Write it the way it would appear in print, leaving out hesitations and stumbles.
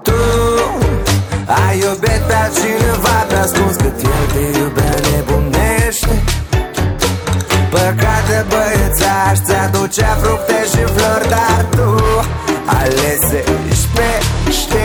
Tu ai iubit pe altcineva, te ascunzi cât el te iubea nebunește. Păcate băiețaș, ți-aducea fructe și flori, dar tu alesești pește.